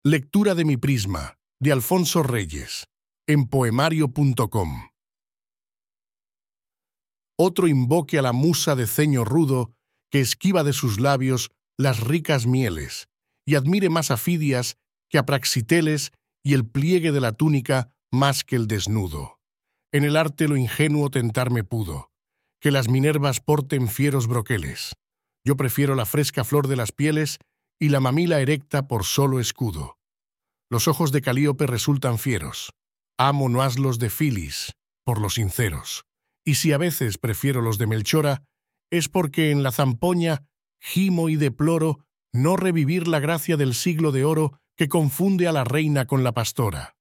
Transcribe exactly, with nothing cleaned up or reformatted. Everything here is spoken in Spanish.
Lectura de mi prisma, de Alfonso Reyes, en poemario punto com. Otro invoque a la musa de ceño rudo, que esquiva de sus labios las ricas mieles, y admire más a Fidias que a Praxiteles y el pliegue de la túnica más que el desnudo. En el arte lo ingenuo tentarme pudo, que las Minervas porten fieros broqueles. Yo prefiero la fresca flor de las pieles y la mamila erecta por solo escudo. Los ojos de Calíope resultan fieros. Amo no has los de Filis, por los sinceros. Y si a veces prefiero los de Melchora, es porque en la zampoña gimo y deploro no revivir la gracia del siglo de oro que confunde a la reina con la pastora.